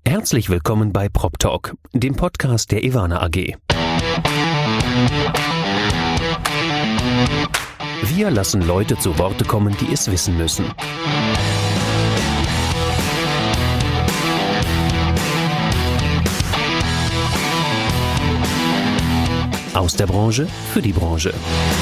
Herzlich willkommen bei PropTalk, dem Podcast der Ewana AG. Wir lassen Leute zu Worte kommen, die es wissen müssen. Aus der Branche für die Branche.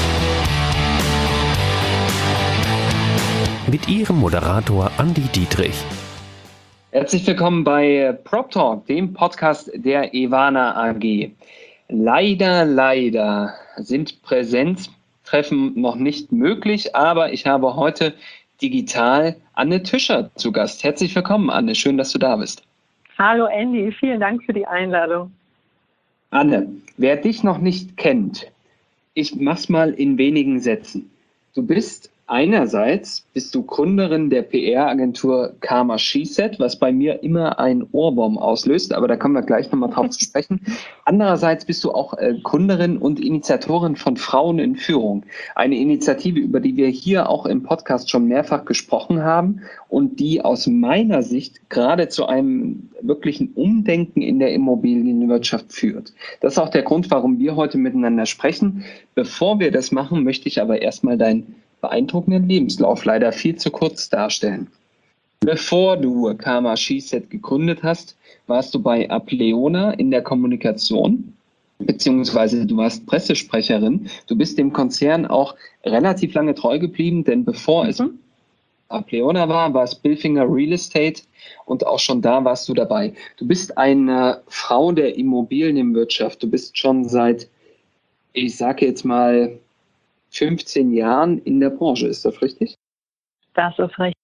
Mit Ihrem Moderator Andi Dietrich. Herzlich willkommen bei PropTalk, dem Podcast der Ewana AG. Leider sind Präsenztreffen noch nicht möglich, aber ich habe heute digital Anne Tüscher zu Gast. Herzlich willkommen, Anne. Schön, dass du da bist. Hallo Andy, vielen Dank für die Einladung. Anne, wer dich noch nicht kennt, ich mach's mal in wenigen Sätzen. Einerseits bist du Gründerin der PR-Agentur Karma She-Said, was bei mir immer einen Ohrwurm auslöst, aber da kommen wir gleich nochmal drauf zu sprechen. Andererseits bist du auch Gründerin und Initiatorin von Frauen in Führung, eine Initiative, über die wir hier auch im Podcast schon mehrfach gesprochen haben und die aus meiner Sicht gerade zu einem wirklichen Umdenken in der Immobilienwirtschaft führt. Das ist auch der Grund, warum wir heute miteinander sprechen. Bevor wir das machen, möchte ich aber erstmal deinen beeindruckenden Lebenslauf leider viel zu kurz darstellen. Bevor du Karma She-Said gegründet hast, warst du bei Apleona in der Kommunikation, beziehungsweise du warst Pressesprecherin. Du bist dem Konzern auch relativ lange treu geblieben, denn bevor es Apleona war es Bilfinger Real Estate und auch schon da warst du dabei. Du bist eine Frau der Immobilienwirtschaft. Du bist schon seit, ich sage jetzt mal, 15 Jahren in der Branche. Ist das richtig? Das ist richtig.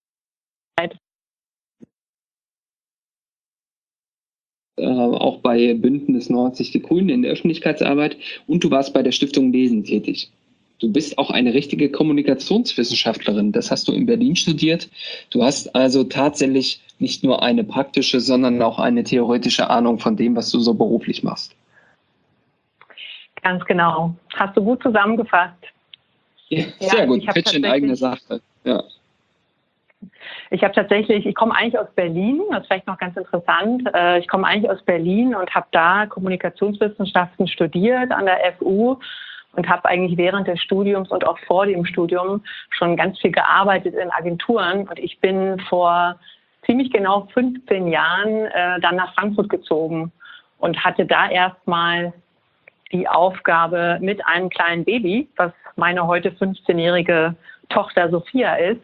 Auch bei Bündnis 90 Die Grünen in der Öffentlichkeitsarbeit und du warst bei der Stiftung Lesen tätig. Du bist auch eine richtige Kommunikationswissenschaftlerin. Das hast du in Berlin studiert. Du hast also tatsächlich nicht nur eine praktische, sondern auch eine theoretische Ahnung von dem, was du so beruflich machst. Ganz genau. Hast du gut zusammengefasst. Ja, sehr gut. Pitch in eigener Sache. Ja. Ich komme eigentlich aus Berlin, das ist vielleicht noch ganz interessant. Ich komme eigentlich aus Berlin und habe da Kommunikationswissenschaften studiert an der FU und habe eigentlich während des Studiums und auch vor dem Studium schon ganz viel gearbeitet in Agenturen. Und ich bin vor ziemlich genau 15 Jahren dann nach Frankfurt gezogen und hatte da erstmal die Aufgabe mit einem kleinen Baby, was meine heute 15-jährige Tochter Sophia ist,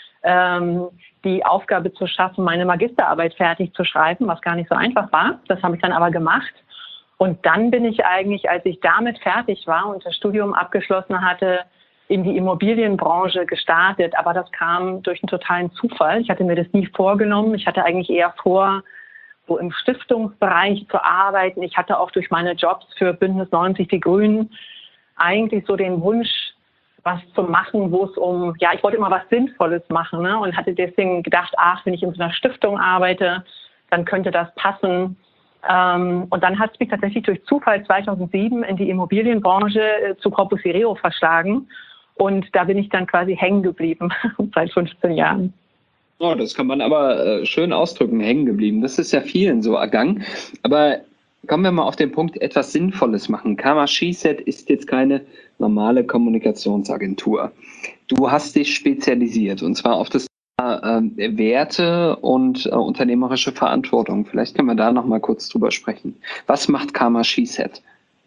die Aufgabe zu schaffen, meine Magisterarbeit fertig zu schreiben, was gar nicht so einfach war. Das habe ich dann aber gemacht. Und dann bin ich eigentlich, als ich damit fertig war und das Studium abgeschlossen hatte, in die Immobilienbranche gestartet. Aber das kam durch einen totalen Zufall. Ich hatte mir das nie vorgenommen. Ich hatte eigentlich eher vor, so im Stiftungsbereich zu arbeiten. Ich hatte auch durch meine Jobs für Bündnis 90 Die Grünen eigentlich so den Wunsch, was zu machen, wo es ich wollte immer was Sinnvolles machen, ne? Und hatte deswegen gedacht, wenn ich in so einer Stiftung arbeite, dann könnte das passen. Und dann hat es mich tatsächlich durch Zufall 2007 in die Immobilienbranche zu Corpus Sireo verschlagen. Und da bin ich dann quasi hängen geblieben seit 15 Jahren. Oh, das kann man aber schön ausdrücken, hängen geblieben. Das ist ja vielen so ergangen. Aber kommen wir mal auf den Punkt, etwas Sinnvolles machen. Karma She-Said ist jetzt keine normale Kommunikationsagentur. Du hast dich spezialisiert und zwar auf das Thema Werte und unternehmerische Verantwortung. Vielleicht können wir da noch mal kurz drüber sprechen. Was macht Karma She-Said?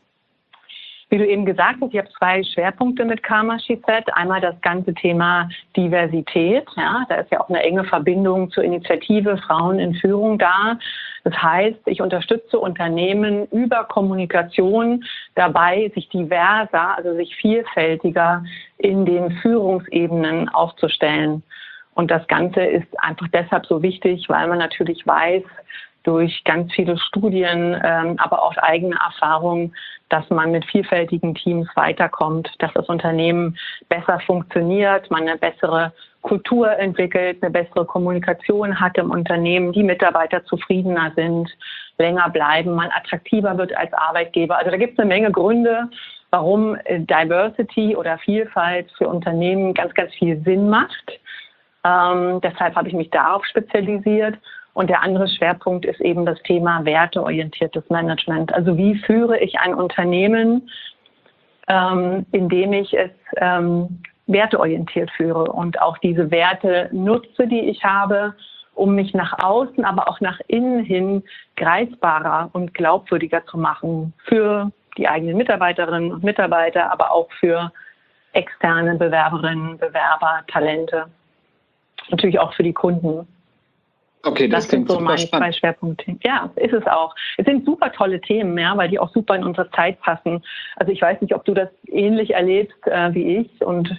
Wie du eben gesagt hast, ich habe 2 Schwerpunkte mit Karma She-Said. Einmal das ganze Thema Diversität. Ja, da ist ja auch eine enge Verbindung zur Initiative Frauen in Führung da. Das heißt, ich unterstütze Unternehmen über Kommunikation dabei, sich diverser, also sich vielfältiger in den Führungsebenen aufzustellen. Und das Ganze ist einfach deshalb so wichtig, weil man natürlich weiß, durch ganz viele Studien, aber auch eigene Erfahrungen, dass man mit vielfältigen Teams weiterkommt, dass das Unternehmen besser funktioniert, man eine bessere Kultur entwickelt, eine bessere Kommunikation hat im Unternehmen, die Mitarbeiter zufriedener sind, länger bleiben, man attraktiver wird als Arbeitgeber. Also da gibt es eine Menge Gründe, warum Diversity oder Vielfalt für Unternehmen ganz, ganz viel Sinn macht. Deshalb habe ich mich darauf spezialisiert. Und der andere Schwerpunkt ist eben das Thema werteorientiertes Management. Also wie führe ich ein Unternehmen, indem ich es werteorientiert führe und auch diese Werte nutze, die ich habe, um mich nach außen, aber auch nach innen hin greifbarer und glaubwürdiger zu machen für die eigenen Mitarbeiterinnen und Mitarbeiter, aber auch für externe Bewerberinnen, Bewerber, Talente. Natürlich auch für die Kunden. Okay, das sind so meine zwei Schwerpunkte. Ja, ist es auch. Es sind super tolle Themen, ja, weil die auch super in unsere Zeit passen. Also ich weiß nicht, ob du das ähnlich erlebst wie ich. Und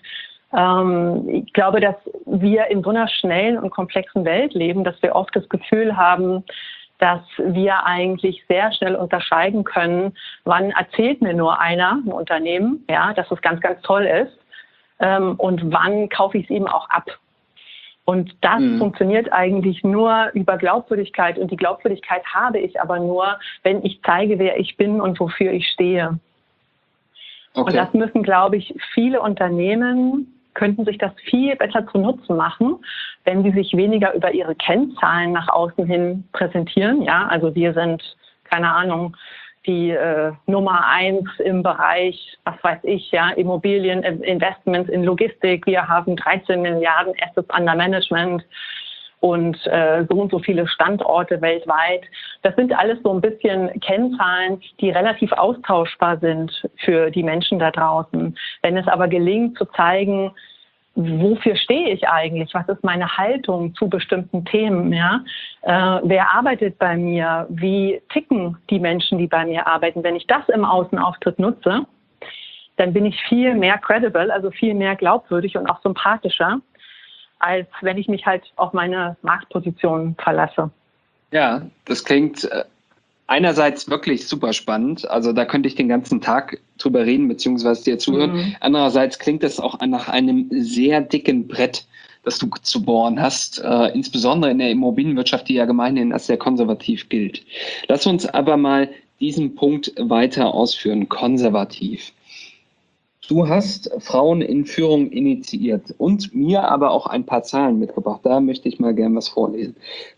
ich glaube, dass wir in so einer schnellen und komplexen Welt leben, dass wir oft das Gefühl haben, dass wir eigentlich sehr schnell unterscheiden können, wann erzählt mir nur einer, ein Unternehmen, ja, dass es ganz, ganz toll ist, und wann kaufe ich es ihm auch ab. Und das funktioniert eigentlich nur über Glaubwürdigkeit. Und die Glaubwürdigkeit habe ich aber nur, wenn ich zeige, wer ich bin und wofür ich stehe. Okay. Und das müssen, glaube ich, viele Unternehmen, könnten sich das viel besser zu Nutzen machen, wenn sie sich weniger über ihre Kennzahlen nach außen hin präsentieren. Ja, also wir sind, keine Ahnung, die Nummer 1 im Bereich, was weiß ich, ja, Immobilien, Investments in Logistik. Wir haben 13 Milliarden Assets under Management und so und so viele Standorte weltweit. Das sind alles so ein bisschen Kennzahlen, die relativ austauschbar sind für die Menschen da draußen. Wenn es aber gelingt zu zeigen, wofür stehe ich eigentlich? Was ist meine Haltung zu bestimmten Themen? Ja? Wer arbeitet bei mir? Wie ticken die Menschen, die bei mir arbeiten? Wenn ich das im Außenauftritt nutze, dann bin ich viel mehr credible, also viel mehr glaubwürdig und auch sympathischer, als wenn ich mich halt auf meine Marktposition verlasse. Ja, das klingt einerseits wirklich super spannend. Also da könnte ich den ganzen Tag drüber reden, beziehungsweise dir zuhören. Andererseits klingt das auch nach einem sehr dicken Brett, das du zu bohren hast, insbesondere in der Immobilienwirtschaft, die ja gemeinhin als sehr konservativ gilt. Lass uns aber mal diesen Punkt weiter ausführen, konservativ. Du hast Frauen in Führung initiiert und mir aber auch ein paar Zahlen mitgebracht. Da möchte ich mal gerne was vorlesen.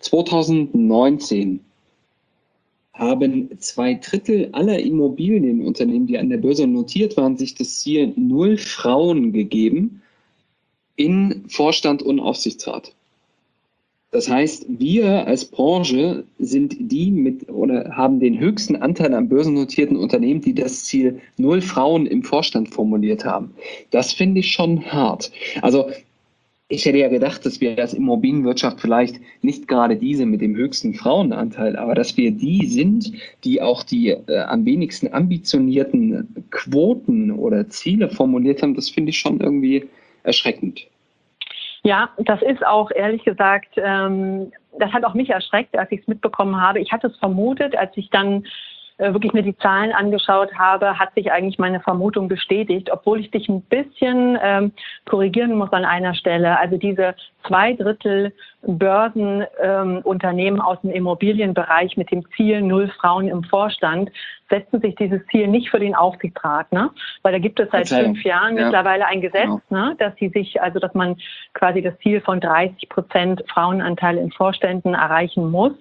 2019 haben 2/3 aller Immobilienunternehmen, die an der Börse notiert waren, sich das Ziel 0 Frauen gegeben in Vorstand und Aufsichtsrat. Das heißt, wir als Branche sind die mit oder haben den höchsten Anteil an börsennotierten Unternehmen, die das Ziel 0 Frauen im Vorstand formuliert haben. Das finde ich schon hart. Also ich hätte ja gedacht, dass wir als Immobilienwirtschaft vielleicht nicht gerade diese mit dem höchsten Frauenanteil, aber dass wir die sind, die auch die am wenigsten ambitionierten Quoten oder Ziele formuliert haben, das finde ich schon irgendwie erschreckend. Ja, das ist auch, ehrlich gesagt, das hat auch mich erschreckt, als ich es mitbekommen habe. Ich hatte es vermutet, als ich dann wirklich mir die Zahlen angeschaut habe, hat sich eigentlich meine Vermutung bestätigt, obwohl ich dich ein bisschen korrigieren muss an einer Stelle. Also diese 2/3 Börsenunternehmen aus dem Immobilienbereich mit dem Ziel 0 Frauen im Vorstand setzen sich dieses Ziel nicht für den Aufsichtsrat, ne? Weil da gibt es seit 5 Jahren mittlerweile ein Gesetz, ne? Dass dass man quasi das Ziel von 30% Frauenanteil in Vorständen erreichen muss.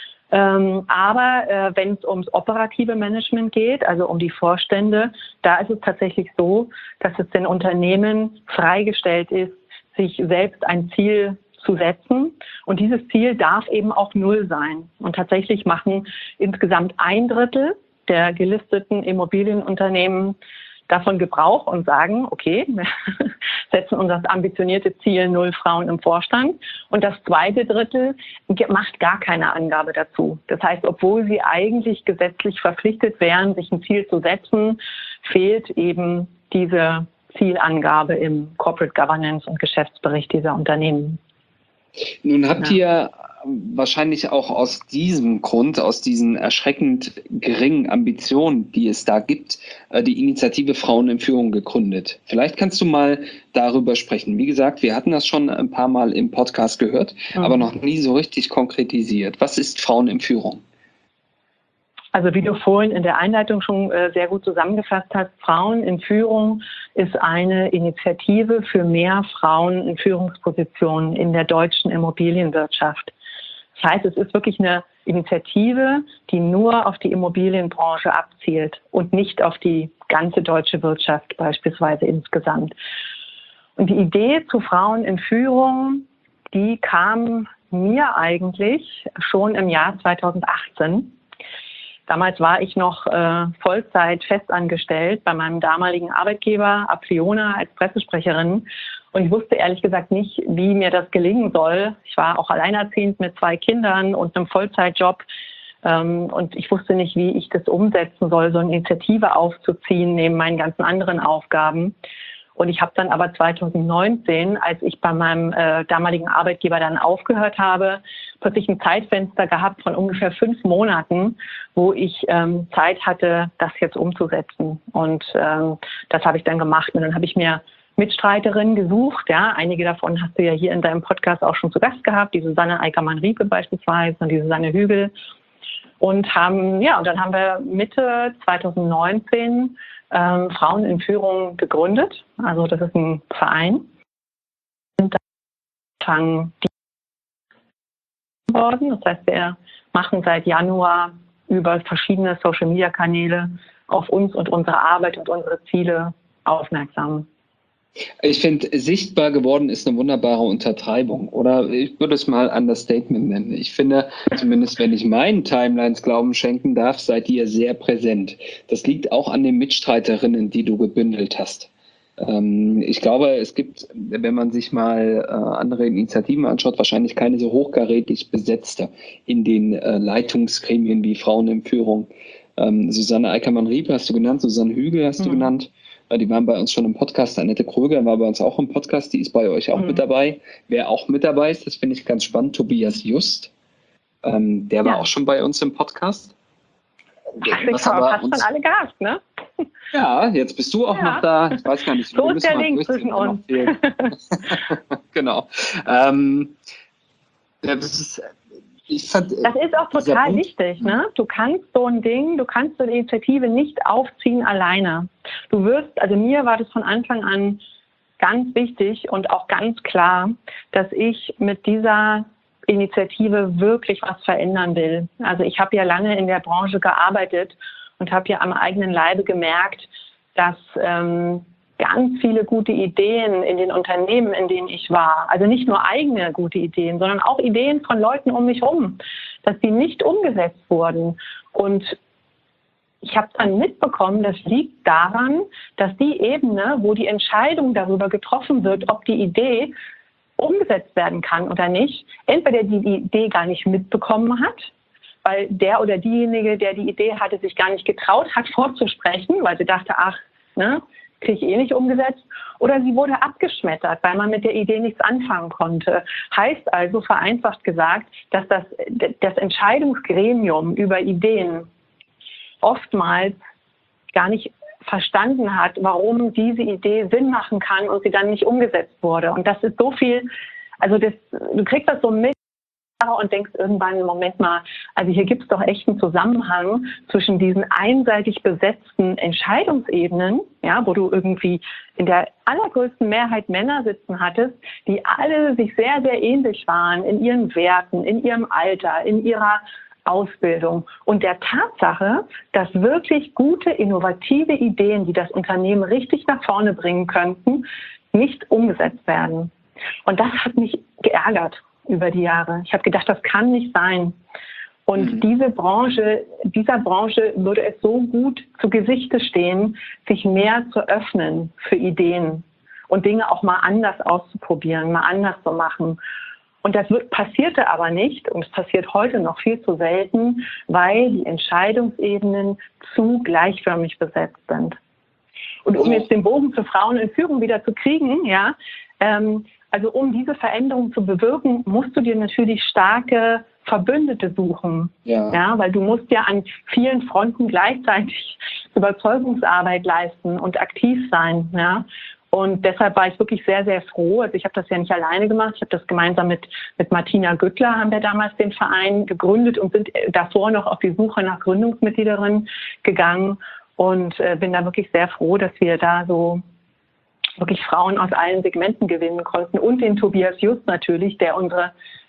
Aber wenn es ums operative Management geht, also um die Vorstände, da ist es tatsächlich so, dass es den Unternehmen freigestellt ist, sich selbst ein Ziel zu setzen. Und dieses Ziel darf eben auch 0 sein. Und tatsächlich machen insgesamt 1/3 der gelisteten Immobilienunternehmen davon Gebrauch und sagen, okay, wir setzen uns das ambitionierte Ziel 0 Frauen im Vorstand. Und das 2. Drittel macht gar keine Angabe dazu. Das heißt, obwohl sie eigentlich gesetzlich verpflichtet wären, sich ein Ziel zu setzen, fehlt eben diese Zielangabe im Corporate Governance und Geschäftsbericht dieser Unternehmen. Nun habt ihr wahrscheinlich auch aus diesem Grund, aus diesen erschreckend geringen Ambitionen, die es da gibt, die Initiative Frauen in Führung gegründet. Vielleicht kannst du mal darüber sprechen. Wie gesagt, wir hatten das schon ein paar Mal im Podcast gehört, aber noch nie so richtig konkretisiert. Was ist Frauen in Führung? Also wie du vorhin in der Einleitung schon sehr gut zusammengefasst hast, Frauen in Führung ist eine Initiative für mehr Frauen in Führungspositionen in der deutschen Immobilienwirtschaft. Das heißt, es ist wirklich eine Initiative, die nur auf die Immobilienbranche abzielt und nicht auf die ganze deutsche Wirtschaft beispielsweise insgesamt. Und die Idee zu Frauen in Führung, die kam mir eigentlich schon im Jahr 2018. Damals war ich noch Vollzeit festangestellt bei meinem damaligen Arbeitgeber Apleona als Pressesprecherin. Und ich wusste ehrlich gesagt nicht, wie mir das gelingen soll. Ich war auch alleinerziehend mit 2 Kindern und einem Vollzeitjob. Und ich wusste nicht, wie ich das umsetzen soll, so eine Initiative aufzuziehen neben meinen ganzen anderen Aufgaben. Und ich habe dann aber 2019, als ich bei meinem damaligen Arbeitgeber dann aufgehört habe, plötzlich ein Zeitfenster gehabt von ungefähr 5 Monaten, wo ich Zeit hatte, das jetzt umzusetzen. Und das habe ich dann gemacht. Und dann habe ich mir Mitstreiterinnen gesucht. Ja, einige davon hast du ja hier in deinem Podcast auch schon zu Gast gehabt, die Susanne Eickermann-Riepe beispielsweise und die Susanne Hügel. Und dann haben wir Mitte 2019 Frauen in Führung gegründet. Also das ist ein Verein. Und dann fangen die worden. Das heißt, wir machen seit Januar über verschiedene Social-Media-Kanäle auf uns und unsere Arbeit und unsere Ziele aufmerksam. Ich finde, sichtbar geworden ist eine wunderbare Untertreibung. Oder ich würde es mal Understatement nennen. Ich finde, zumindest wenn ich meinen Timelines Glauben schenken darf, seid ihr sehr präsent. Das liegt auch an den Mitstreiterinnen, die du gebündelt hast. Ich glaube, es gibt, wenn man sich mal andere Initiativen anschaut, wahrscheinlich keine so hochkarätig besetzte in den Leitungsgremien wie Frauen in Führung. Susanne Eickermann-Riepe hast du genannt, Susanne Hügel hast du genannt. Die waren bei uns schon im Podcast. Annette Kröger war bei uns auch im Podcast. Die ist bei euch auch mit dabei. Wer auch mit dabei ist, das finde ich ganz spannend, Tobias Just. Der war auch schon bei uns im Podcast. Ich habe fast schon alle gehabt, ne? Ja, jetzt bist du auch noch da. Ich weiß gar nicht, so ist der Link zwischen uns. Genau. Das ist auch total wichtig, ne? Du kannst so ein Ding, du kannst so eine Initiative nicht aufziehen alleine. Also mir war das von Anfang an ganz wichtig und auch ganz klar, dass ich mit dieser Initiative wirklich was verändern will. Also ich habe ja lange in der Branche gearbeitet und habe ja am eigenen Leibe gemerkt, dass ganz viele gute Ideen in den Unternehmen, in denen ich war, also nicht nur eigene gute Ideen, sondern auch Ideen von Leuten um mich herum, dass die nicht umgesetzt wurden. Und ich habe dann mitbekommen, das liegt daran, dass die Ebene, wo die Entscheidung darüber getroffen wird, ob die Idee umgesetzt werden kann oder nicht, entweder die Idee gar nicht mitbekommen hat, weil der oder diejenige, der die Idee hatte, sich gar nicht getraut hat, vorzusprechen, weil sie dachte, ach, ne, kriege ich eh nicht umgesetzt, oder sie wurde abgeschmettert, weil man mit der Idee nichts anfangen konnte. Heißt also, vereinfacht gesagt, dass das Entscheidungsgremium über Ideen oftmals gar nicht verstanden hat, warum diese Idee Sinn machen kann und sie dann nicht umgesetzt wurde. Und das ist so viel, also du kriegst das so mit und denkst irgendwann, Moment mal, also hier gibt es doch echt einen Zusammenhang zwischen diesen einseitig besetzten Entscheidungsebenen, ja, wo du irgendwie in der allergrößten Mehrheit Männer sitzen hattest, die alle sich sehr, sehr ähnlich waren in ihren Werten, in ihrem Alter, in ihrer Ausbildung und der Tatsache, dass wirklich gute, innovative Ideen, die das Unternehmen richtig nach vorne bringen könnten, nicht umgesetzt werden. Und das hat mich geärgert über die Jahre. Ich habe gedacht, das kann nicht sein. Und dieser Branche würde es so gut zu Gesichte stehen, sich mehr zu öffnen für Ideen und Dinge auch mal anders auszuprobieren, mal anders zu machen. Und das passierte aber nicht und es passiert heute noch viel zu selten, weil die Entscheidungsebenen zu gleichförmig besetzt sind. Und um jetzt den Bogen zu Frauen in Führung wieder zu kriegen, ja, also um diese Veränderung zu bewirken, musst du dir natürlich starke Verbündete suchen. Ja, weil du musst ja an vielen Fronten gleichzeitig Überzeugungsarbeit leisten und aktiv sein. Ja. Und deshalb war ich wirklich sehr, sehr froh. Also ich habe das ja nicht alleine gemacht. Ich habe das gemeinsam mit Martina Güttler, haben wir damals den Verein gegründet und sind davor noch auf die Suche nach Gründungsmitgliederinnen gegangen und bin da wirklich sehr froh, dass wir da so wirklich Frauen aus allen Segmenten gewinnen konnten und den Tobias Just natürlich, der unsere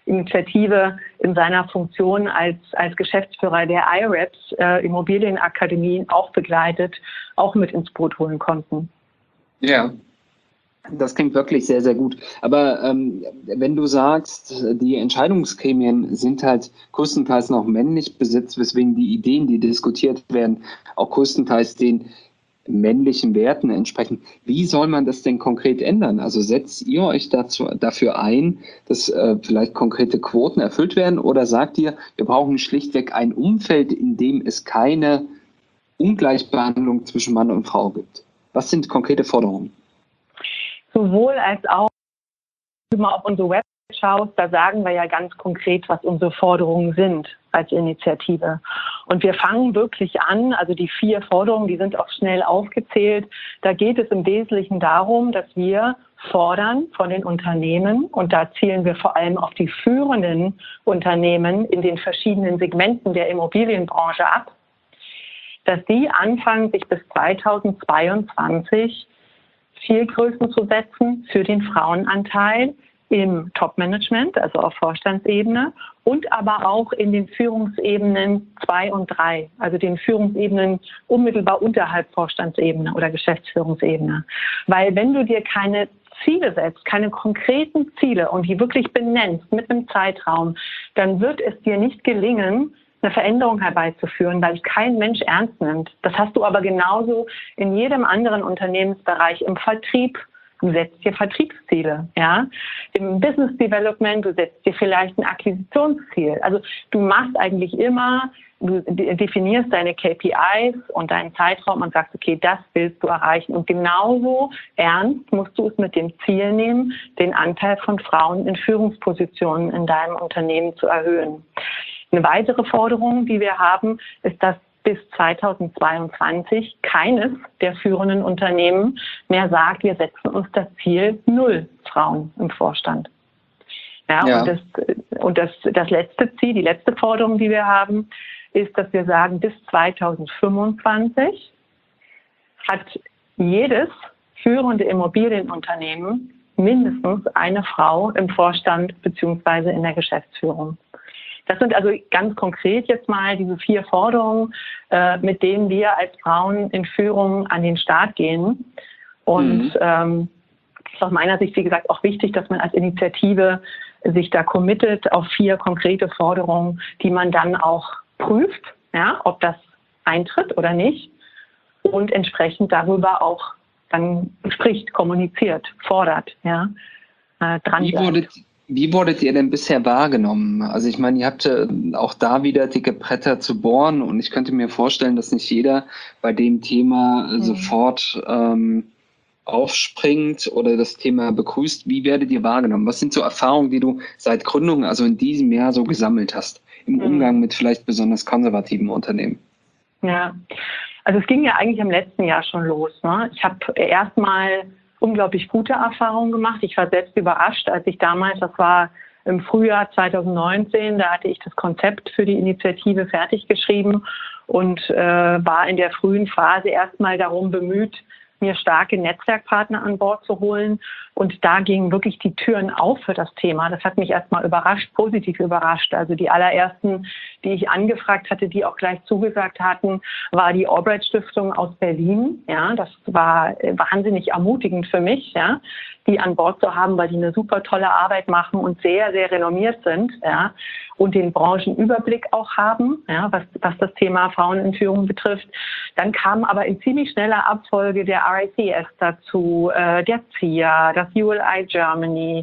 Initiative in seiner Funktion als Geschäftsführer der IREPS, Immobilienakademien, auch begleitet, auch mit ins Boot holen konnten. Ja. Das klingt wirklich sehr, sehr gut. Aber wenn du sagst, die Entscheidungsgremien sind halt größtenteils noch männlich besetzt, weswegen die Ideen, die diskutiert werden, auch größtenteils den männlichen Werten entsprechen. Wie soll man das denn konkret ändern? Also setzt ihr euch dafür ein, dass vielleicht konkrete Quoten erfüllt werden? Oder sagt ihr, wir brauchen schlichtweg ein Umfeld, in dem es keine Ungleichbehandlung zwischen Mann und Frau gibt? Was sind konkrete Forderungen? Sowohl als auch, wenn du mal auf unsere Website schaust, da sagen wir ja ganz konkret, was unsere Forderungen sind als Initiative. Und wir fangen wirklich an, also die 4 Forderungen, die sind auch schnell aufgezählt. Da geht es im Wesentlichen darum, dass wir fordern von den Unternehmen, und da zielen wir vor allem auf die führenden Unternehmen in den verschiedenen Segmenten der Immobilienbranche ab, dass die anfangen, sich bis 2022 Zielgrößen zu setzen für den Frauenanteil im Top-Management, also auf Vorstandsebene, und aber auch in den Führungsebenen 2 und 3, also den Führungsebenen unmittelbar unterhalb Vorstandsebene oder Geschäftsführungsebene. Weil wenn du dir keine Ziele setzt, keine konkreten Ziele und die wirklich benennst mit einem Zeitraum, dann wird es dir nicht gelingen, eine Veränderung herbeizuführen, weil es kein Mensch ernst nimmt. Das hast du aber genauso in jedem anderen Unternehmensbereich, im Vertrieb. Du setzt dir Vertriebsziele, ja. Im Business Development, du setzt dir vielleicht ein Akquisitionsziel. Also du machst eigentlich immer, du definierst deine KPIs und deinen Zeitraum und sagst, okay, das willst du erreichen. Und genauso ernst musst du es mit dem Ziel nehmen, den Anteil von Frauen in Führungspositionen in deinem Unternehmen zu erhöhen. Eine weitere Forderung, die wir haben, ist, dass bis 2022 keines der führenden Unternehmen mehr sagt, wir setzen uns das Ziel 0 Frauen im Vorstand. Ja. Und das letzte Ziel, die letzte Forderung, die wir haben, ist, dass wir sagen, bis 2025 hat jedes führende Immobilienunternehmen mindestens eine Frau im Vorstand bzw. in der Geschäftsführung. Das sind also ganz konkret jetzt mal diese 4 Forderungen, mit denen wir als Frauen in Führung an den Start gehen. Und ist aus meiner Sicht, wie gesagt, auch wichtig, dass man als Initiative sich da committet auf 4 konkrete Forderungen, die man dann auch prüft, ja, ob das eintritt oder nicht, und entsprechend darüber auch dann spricht, kommuniziert, fordert, ja, dran bleibt. Wie wurdet ihr denn bisher wahrgenommen? Also ich meine, ihr habt auch da wieder dicke Bretter zu bohren, und ich könnte mir vorstellen, dass nicht jeder bei dem Thema sofort aufspringt oder das Thema begrüßt. Wie werdet ihr wahrgenommen? Was sind so Erfahrungen, die du seit Gründung, also in diesem Jahr, so gesammelt hast im Umgang mit vielleicht besonders konservativen Unternehmen? Ja, also es ging ja eigentlich im letzten Jahr schon los, ne? Ich habe erstmal unglaublich gute Erfahrungen gemacht. Ich war selbst überrascht, als ich damals, das war im Frühjahr 2019, da hatte ich das Konzept für die Initiative fertig geschrieben und war in der frühen Phase erstmal darum bemüht, mir starke Netzwerkpartner an Bord zu holen. Und da gingen wirklich die Türen auf für das Thema. Das hat mich erstmal überrascht, positiv überrascht. Also die allerersten, die ich angefragt hatte, die auch gleich zugesagt hatten, war die Albright Stiftung aus Berlin. Ja, das war wahnsinnig ermutigend für mich, ja, die an Bord zu haben, weil die eine super tolle Arbeit machen und sehr, sehr renommiert sind, ja, und den Branchenüberblick auch haben, ja, was das Thema Frauen in Führung betrifft. Dann kam aber in ziemlich schneller Abfolge der RICS dazu, der CIA, das ULI Germany,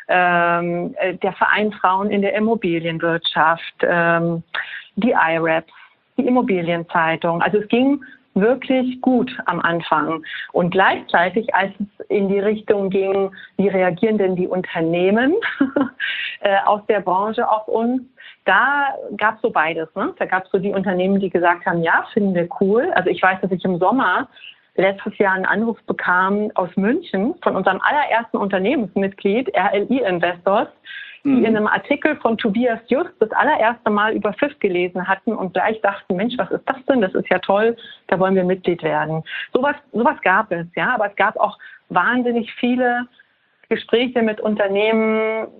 der Verein Frauen in der Immobilienwirtschaft, die IREPS, die Immobilienzeitung. Also es ging wirklich gut am Anfang. Und gleichzeitig, als es in die Richtung ging, wie reagieren denn die Unternehmen aus der Branche auf uns, da gab es so beides. Ne? Da gab es so die Unternehmen, die gesagt haben, ja, finden wir cool. Also ich weiß, dass ich im Sommer letztes Jahr einen Anruf bekam aus München von unserem allerersten Unternehmensmitglied, RLI Investors, die in einem Artikel von Tobias Just das allererste Mal über FIF gelesen hatten und gleich dachten, Mensch, was ist das denn? Das ist ja toll, da wollen wir Mitglied werden. Sowas gab es, ja, aber es gab auch wahnsinnig viele Gespräche mit Unternehmen,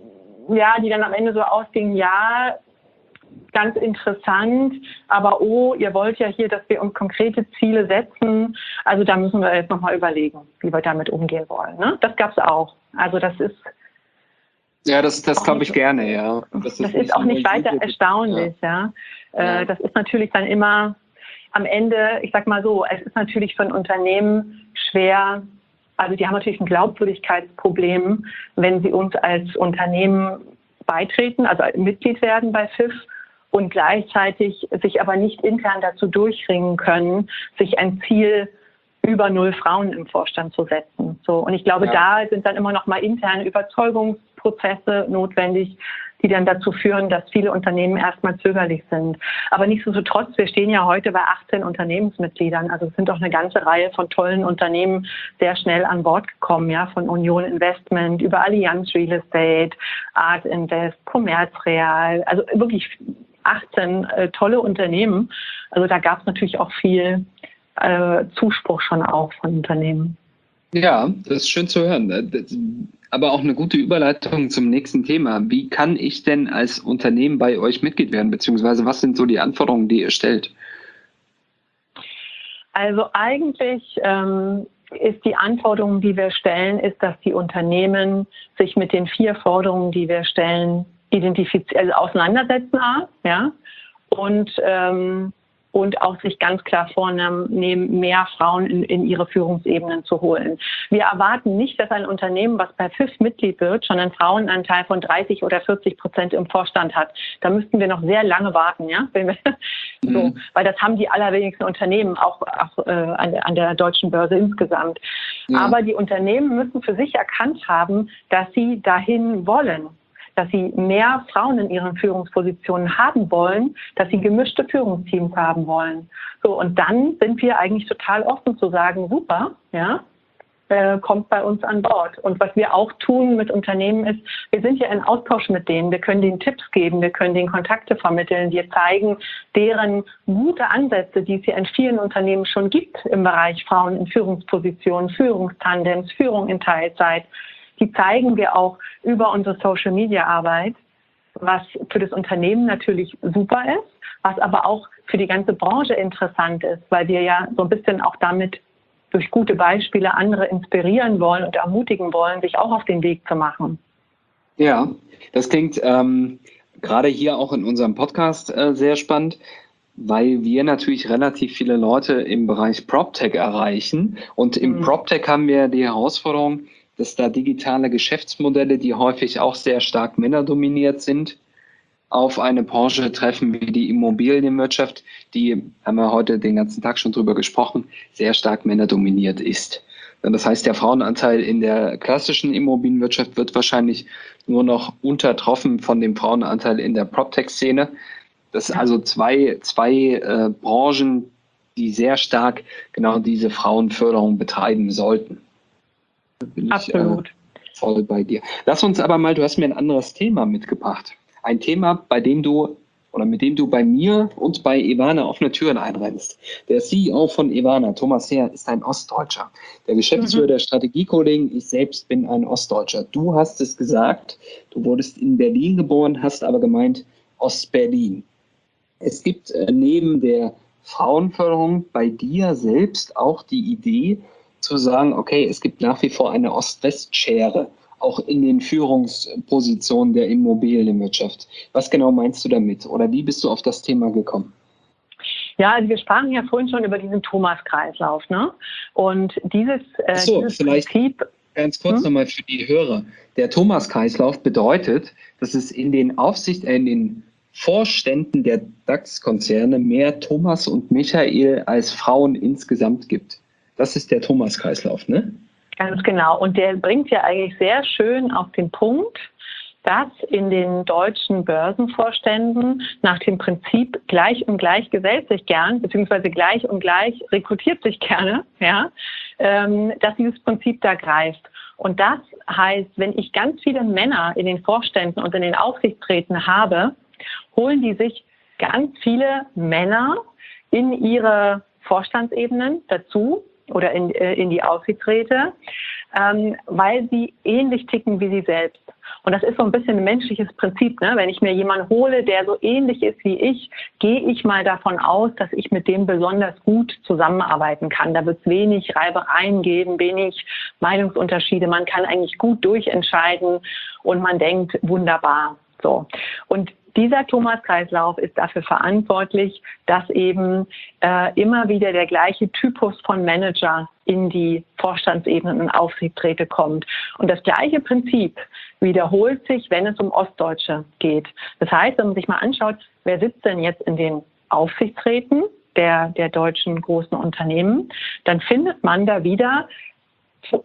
die dann am Ende so ausgingen, ja, ganz interessant, aber ihr wollt ja hier, dass wir uns konkrete Ziele setzen. Also da müssen wir jetzt nochmal überlegen, wie wir damit umgehen wollen. Ne? Das gab es auch. Also das ist... Ja, das glaube ich gerne, ja. Das ist auch nicht weiter erstaunlich, ja. Das ist natürlich dann immer am Ende, ich sag mal so, es ist natürlich für ein Unternehmen schwer, also die haben natürlich ein Glaubwürdigkeitsproblem, wenn sie uns als Unternehmen beitreten, also Mitglied werden bei FIF und gleichzeitig sich aber nicht intern dazu durchringen können, sich ein Ziel über 0 Frauen im Vorstand zu setzen. So, und ich glaube, da sind dann immer noch mal interne Überzeugungsprozesse notwendig, die dann dazu führen, dass viele Unternehmen erstmal zögerlich sind. Aber nichtsdestotrotz, wir stehen ja heute bei 18 Unternehmensmitgliedern. Also es sind doch eine ganze Reihe von tollen Unternehmen sehr schnell an Bord gekommen, ja, von Union Investment über Allianz Real Estate, Art Invest, Commerz Real, also wirklich 18 tolle Unternehmen. Also da gab es natürlich auch viel Zuspruch schon auch von Unternehmen. Ja, das ist schön zu hören. Aber auch eine gute Überleitung zum nächsten Thema. Wie kann ich denn als Unternehmen bei euch Mitglied werden, beziehungsweise was sind so die Anforderungen, die ihr stellt? Also eigentlich ist die Anforderung, die wir stellen, ist, dass die Unternehmen sich mit den 4 Forderungen, die wir stellen, auseinandersetzen, ja, und auch sich ganz klar vornehmen, mehr Frauen in ihre Führungsebenen zu holen. Wir erwarten nicht, dass ein Unternehmen, was bei FIF Mitglied wird, schon einen Frauenanteil von 30 oder 40% im Vorstand hat. Da müssten wir noch sehr lange warten, ja, weil das haben die allerwenigsten Unternehmen auch an der deutschen Börse insgesamt. Ja. Aber die Unternehmen müssen für sich erkannt haben, dass sie dahin wollen, dass sie mehr Frauen in ihren Führungspositionen haben wollen, dass sie gemischte Führungsteams haben wollen. So, und dann sind wir eigentlich total offen zu sagen, super, ja, kommt bei uns an Bord. Und was wir auch tun mit Unternehmen ist, wir sind ja in Austausch mit denen. Wir können denen Tipps geben, wir können denen Kontakte vermitteln. Wir zeigen deren gute Ansätze, die es ja in vielen Unternehmen schon gibt im Bereich Frauen in Führungspositionen, Führungstandems, Führung in Teilzeit. Die zeigen wir auch über unsere Social-Media-Arbeit, was für das Unternehmen natürlich super ist, was aber auch für die ganze Branche interessant ist, weil wir ja so ein bisschen auch damit durch gute Beispiele andere inspirieren wollen und ermutigen wollen, sich auch auf den Weg zu machen. Ja, das klingt gerade hier auch in unserem Podcast sehr spannend, weil wir natürlich relativ viele Leute im Bereich PropTech erreichen. Und im PropTech haben wir die Herausforderung, dass da digitale Geschäftsmodelle, die häufig auch sehr stark männerdominiert sind, auf eine Branche treffen wie die Immobilienwirtschaft, die, haben wir heute den ganzen Tag schon drüber gesprochen, sehr stark männerdominiert ist. Das heißt, der Frauenanteil in der klassischen Immobilienwirtschaft wird wahrscheinlich nur noch untertroffen von dem Frauenanteil in der PropTech-Szene. Das sind also zwei Branchen, die sehr stark genau diese Frauenförderung betreiben sollten. Da bin Absolut. Ich voll bei dir. Lass uns aber mal, du hast mir ein anderes Thema mitgebracht. Ein Thema, mit dem du bei mir und bei Evana offene Türen einrennst. Der CEO von Evana, Thomas Heer, ist ein Ostdeutscher. Der Geschäftsführer der Strategiekollegen, ich selbst bin ein Ostdeutscher. Du hast es gesagt, du wurdest in Berlin geboren, hast aber gemeint Ostberlin. Es gibt neben der Frauenförderung bei dir selbst auch die Idee zu sagen, okay, es gibt nach wie vor eine Ost-West-Schere, auch in den Führungspositionen der Immobilienwirtschaft. Was genau meinst du damit? Oder wie bist du auf das Thema gekommen? Ja, also wir sprachen ja vorhin schon über diesen Thomas-Kreislauf, ne? Und dieses vielleicht Prinzip... Ganz kurz nochmal für die Hörer. Der Thomas-Kreislauf bedeutet, dass es in den Vorständen der DAX-Konzerne mehr Thomas und Michael als Frauen insgesamt gibt. Das ist der Thomas-Kreislauf, ne? Ganz genau. Und der bringt ja eigentlich sehr schön auf den Punkt, dass in den deutschen Börsenvorständen nach dem Prinzip gleich und gleich gesellt sich gern, beziehungsweise gleich und gleich rekrutiert sich gerne, ja, dass dieses Prinzip da greift. Und das heißt, wenn ich ganz viele Männer in den Vorständen und in den Aufsichtsräten habe, holen die sich ganz viele Männer in ihre Vorstandsebenen dazu oder in die Aufsichtsräte, weil sie ähnlich ticken wie sie selbst. Und das ist so ein bisschen ein menschliches Prinzip, ne? Wenn ich mir jemanden hole, der so ähnlich ist wie ich, gehe ich mal davon aus, dass ich mit dem besonders gut zusammenarbeiten kann. Da wird es wenig Reibereien geben, wenig Meinungsunterschiede. Man kann eigentlich gut durchentscheiden und man denkt, wunderbar. So. Und dieser Thomas-Kreislauf ist dafür verantwortlich, dass eben immer wieder der gleiche Typus von Manager in die Vorstandsebenen und Aufsichtsräte kommt. Und das gleiche Prinzip wiederholt sich, wenn es um Ostdeutsche geht. Das heißt, wenn man sich mal anschaut, wer sitzt denn jetzt in den Aufsichtsräten der deutschen großen Unternehmen, dann findet man da wieder zu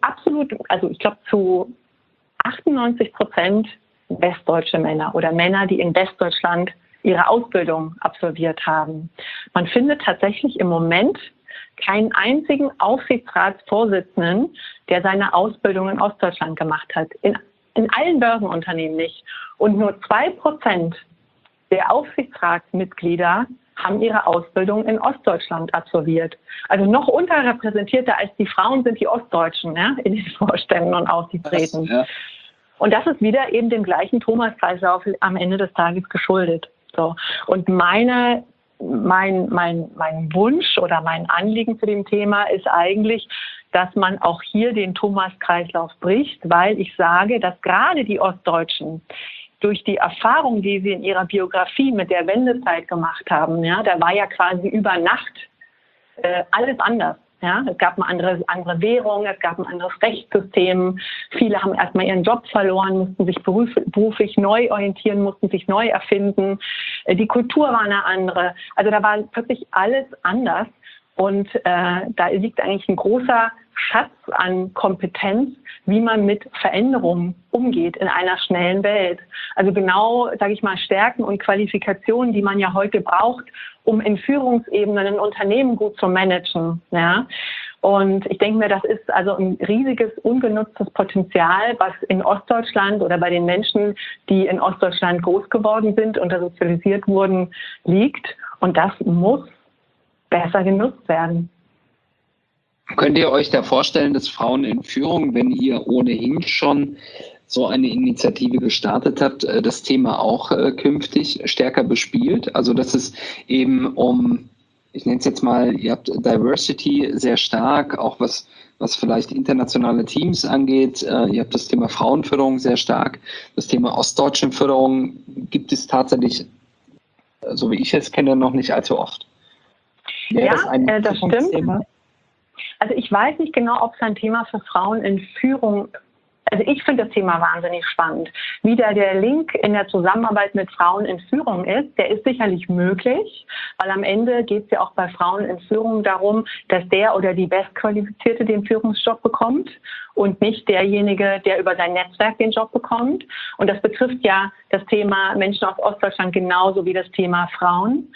98% westdeutsche Männer oder Männer, die in Westdeutschland ihre Ausbildung absolviert haben. Man findet tatsächlich im Moment keinen einzigen Aufsichtsratsvorsitzenden, der seine Ausbildung in Ostdeutschland gemacht hat. In allen Börsenunternehmen nicht. Und nur 2% der Aufsichtsratsmitglieder haben ihre Ausbildung in Ostdeutschland absolviert. Also noch unterrepräsentierter als die Frauen sind die Ostdeutschen, ja, in den Vorständen und Aufsichtsräten. Ja. Und das ist wieder eben dem gleichen Thomas-Kreislauf am Ende des Tages geschuldet. So. Und mein Wunsch oder mein Anliegen zu dem Thema ist eigentlich, dass man auch hier den Thomas-Kreislauf bricht, weil ich sage, dass gerade die Ostdeutschen durch die Erfahrung, die sie in ihrer Biografie mit der Wendezeit gemacht haben, ja, da war ja quasi über Nacht alles anders. Ja, es gab eine andere Währung, es gab ein anderes Rechtssystem. Viele haben erstmal ihren Job verloren, mussten sich beruflich neu orientieren, mussten sich neu erfinden. Die Kultur war eine andere. Also da war wirklich alles anders. Und da liegt eigentlich ein großer Schatz an Kompetenz, wie man mit Veränderungen umgeht in einer schnellen Welt. Also genau, sage ich mal, Stärken und Qualifikationen, die man ja heute braucht, um in Führungsebenen ein Unternehmen gut zu managen. Ja? Und ich denke mir, das ist also ein riesiges, ungenutztes Potenzial, was in Ostdeutschland oder bei den Menschen, die in Ostdeutschland groß geworden sind und da sozialisiert wurden, liegt. Und das muss besser genutzt werden. Könnt ihr euch da vorstellen, dass Frauen in Führung, wenn ihr ohnehin schon so eine Initiative gestartet habt, das Thema auch künftig stärker bespielt? Also dass es eben ich nenne es jetzt mal, ihr habt Diversity sehr stark, auch was vielleicht internationale Teams angeht. Ihr habt das Thema Frauenförderung sehr stark. Das Thema Ostdeutschenförderung gibt es tatsächlich, so wie ich es kenne, noch nicht allzu oft. Ja, das stimmt. Thema? Also ich weiß nicht genau, ob es ein Thema für Frauen in Führung, also ich finde das Thema wahnsinnig spannend. Wie da der Link in der Zusammenarbeit mit Frauen in Führung ist, der ist sicherlich möglich, weil am Ende geht es ja auch bei Frauen in Führung darum, dass der oder die Bestqualifizierte den Führungsjob bekommt und nicht derjenige, der über sein Netzwerk den Job bekommt. Und das betrifft ja das Thema Menschen aus Ostdeutschland genauso wie das Thema Frauen.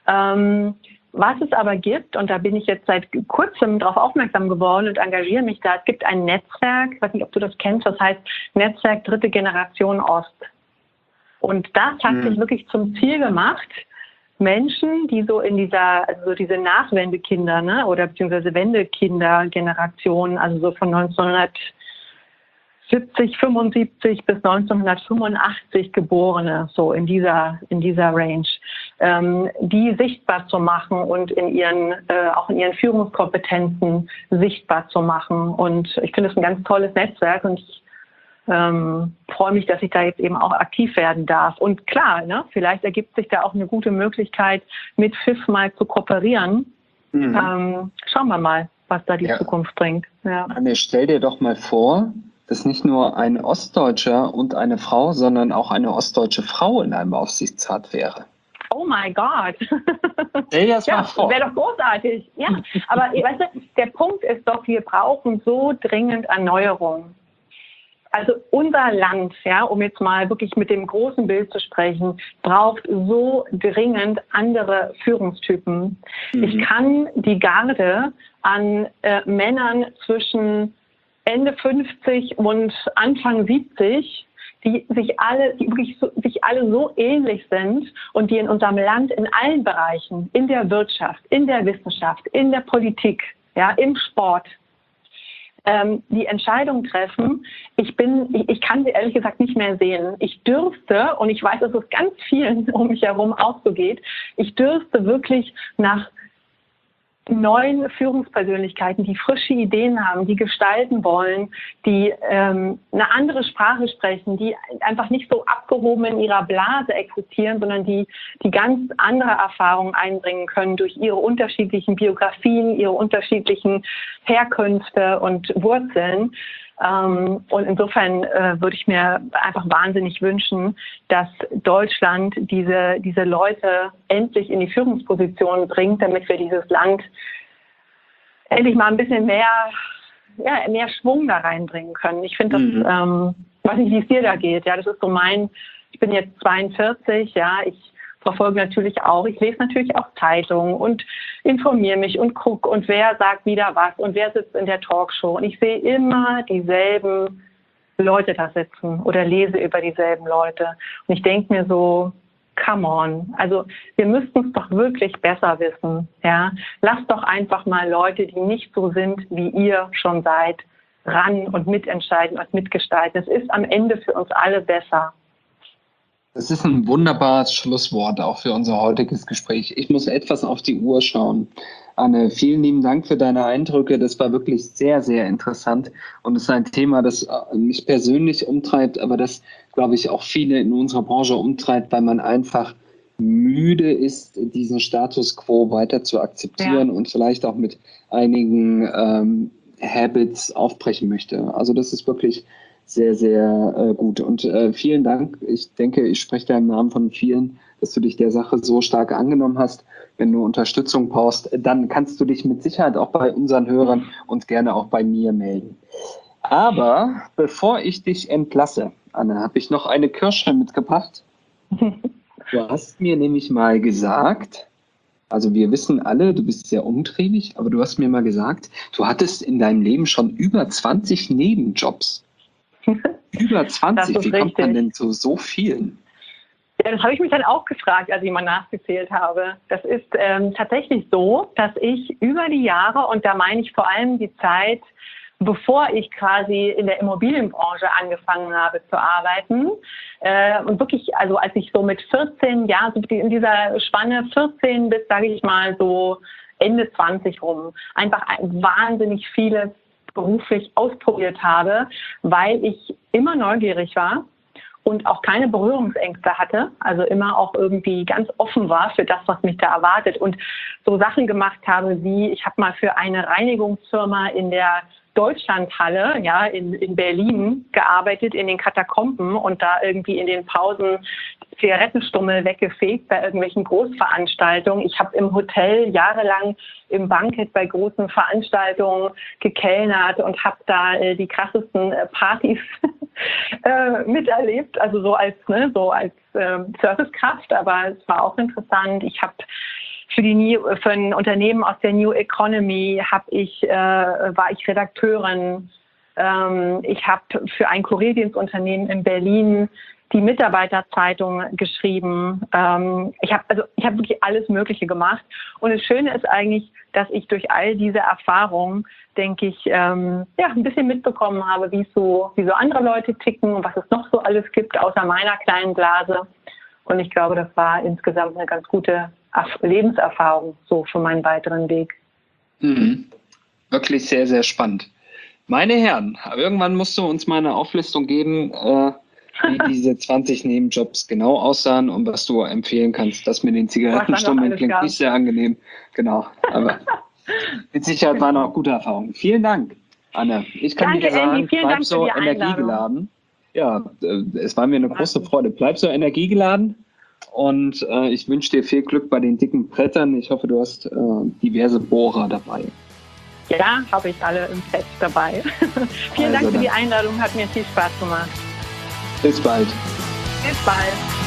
Was es aber gibt, und da bin ich jetzt seit kurzem darauf aufmerksam geworden und engagiere mich da, es gibt ein Netzwerk, ich weiß nicht, ob du das kennst, das heißt Netzwerk Dritte Generation Ost. Und das hat sich wirklich zum Ziel gemacht, Menschen, die so in dieser, also diese Nachwendekinder, ne, oder beziehungsweise Wendekinder-Generation, also so von 1970, 75 bis 1985 Geborene, so in dieser Range, die sichtbar zu machen und auch in ihren Führungskompetenzen sichtbar zu machen. Und ich finde es ein ganz tolles Netzwerk und ich freue mich, dass ich da jetzt eben auch aktiv werden darf. Und klar, ne, vielleicht ergibt sich da auch eine gute Möglichkeit, mit FIF mal zu kooperieren. Schauen wir mal, was da die Zukunft bringt. Ja. Anne, stell dir doch mal vor, dass nicht nur ein Ostdeutscher und eine Frau, sondern auch eine ostdeutsche Frau in einem Aufsichtsrat wäre. Oh mein Gott. Stell dir das mal vor. Wäre doch großartig. Ja, aber weißt du, der Punkt ist doch, wir brauchen so dringend Erneuerung. Also unser Land, ja, um jetzt mal wirklich mit dem großen Bild zu sprechen, braucht so dringend andere Führungstypen. Ich kann die Garde an Männern zwischen Ende 50 und Anfang 70, die sich alle so ähnlich sind und die in unserem Land in allen Bereichen, in der Wirtschaft, in der Wissenschaft, in der Politik, ja, im Sport, die Entscheidung treffen. Ich kann sie ehrlich gesagt nicht mehr sehen. Ich dürfte, und ich weiß, dass es ganz vielen um mich herum auch so geht, ich dürfte wirklich nach neuen Führungspersönlichkeiten, die frische Ideen haben, die gestalten wollen, die eine andere Sprache sprechen, die einfach nicht so abgehoben in ihrer Blase existieren, sondern die ganz andere Erfahrungen einbringen können durch ihre unterschiedlichen Biografien, ihre unterschiedlichen Herkünfte und Wurzeln. Und insofern würde ich mir einfach wahnsinnig wünschen, dass Deutschland diese Leute endlich in die Führungsposition bringt, damit wir dieses Land endlich mal ein bisschen mehr Schwung da reinbringen können. Ich finde das, weiß nicht, wie es dir da geht. Ja, das ist so ich bin jetzt 42, ja, ich verfolge natürlich auch, ich lese natürlich auch Zeitungen und informiere mich und gucke und wer sagt wieder was und wer sitzt in der Talkshow. Und ich sehe immer dieselben Leute da sitzen oder lese über dieselben Leute. Und ich denke mir so, come on, also wir müssten es doch wirklich besser wissen. Ja? Lasst doch einfach mal Leute, die nicht so sind, wie ihr schon seid, ran und mitentscheiden und mitgestalten. Es ist am Ende für uns alle besser. Das ist ein wunderbares Schlusswort auch für unser heutiges Gespräch. Ich muss etwas auf die Uhr schauen. Anne, vielen lieben Dank für deine Eindrücke. Das war wirklich sehr, sehr interessant. Und es ist ein Thema, das mich persönlich umtreibt, aber das, glaube ich, auch viele in unserer Branche umtreibt, weil man einfach müde ist, diesen Status quo weiter zu akzeptieren und vielleicht auch mit einigen Habits aufbrechen möchte. Also das ist wirklich sehr, sehr gut. Und vielen Dank. Ich denke, ich spreche da im Namen von vielen, dass du dich der Sache so stark angenommen hast. Wenn du Unterstützung brauchst, dann kannst du dich mit Sicherheit auch bei unseren Hörern und gerne auch bei mir melden. Aber bevor ich dich entlasse, Anne, habe ich noch eine Kirsche mitgebracht. Du hast mir nämlich mal gesagt, also wir wissen alle, du bist sehr umtriebig, aber du hast mir mal gesagt, du hattest in deinem Leben schon über 20 Nebenjobs. Über 20, wie kommt man denn zu so vielen? Ja, das habe ich mich dann auch gefragt, als ich mal nachgezählt habe. Das ist tatsächlich so, dass ich über die Jahre, und da meine ich vor allem die Zeit, bevor ich quasi in der Immobilienbranche angefangen habe zu arbeiten, und wirklich, also als ich so mit 14 Jahren, in dieser Spanne 14 bis, sage ich mal, so Ende 20 rum, einfach wahnsinnig vieles beruflich ausprobiert habe, weil ich immer neugierig war und auch keine Berührungsängste hatte, also immer auch irgendwie ganz offen war für das, was mich da erwartet und so Sachen gemacht habe wie, ich habe mal für eine Reinigungsfirma in der Deutschlandhalle, ja, in Berlin gearbeitet, in den Katakomben und da irgendwie in den Pausen Zigarettenstummel weggefegt bei irgendwelchen Großveranstaltungen. Ich habe im Hotel jahrelang im Bankett bei großen Veranstaltungen gekellnert und habe da die krassesten Partys miterlebt, also so als Servicekraft, aber es war auch interessant. Ich habe für ein Unternehmen aus der New Economy war ich Redakteurin. Ich habe für ein Kurierdienstunternehmen in Berlin die Mitarbeiterzeitung geschrieben. Ich habe wirklich alles Mögliche gemacht. Und das Schöne ist eigentlich, dass ich durch all diese Erfahrungen, denke ich, ein bisschen mitbekommen habe, wie so andere Leute ticken und was es noch so alles gibt, außer meiner kleinen Blase. Und ich glaube, das war insgesamt eine ganz gute Lebenserfahrung so für meinen weiteren Weg. Wirklich sehr, sehr spannend. Meine Herren, irgendwann musst du uns mal eine Auflistung geben, wie diese 20 Nebenjobs genau aussahen und was du empfehlen kannst. Das mit den Zigarettenstummeln klingt nicht sehr angenehm. Genau, aber mit Sicherheit waren auch gute Erfahrungen. Vielen Dank, Anne. Ich kann dir sagen, bleib so energiegeladen. Ja, es war mir eine große Freude. Bleib so energiegeladen und ich wünsche dir viel Glück bei den dicken Brettern. Ich hoffe, du hast diverse Bohrer dabei. Ja, habe ich alle im Set dabei. Vielen Dank für die Einladung, hat mir viel Spaß gemacht. Bis bald. Bis bald.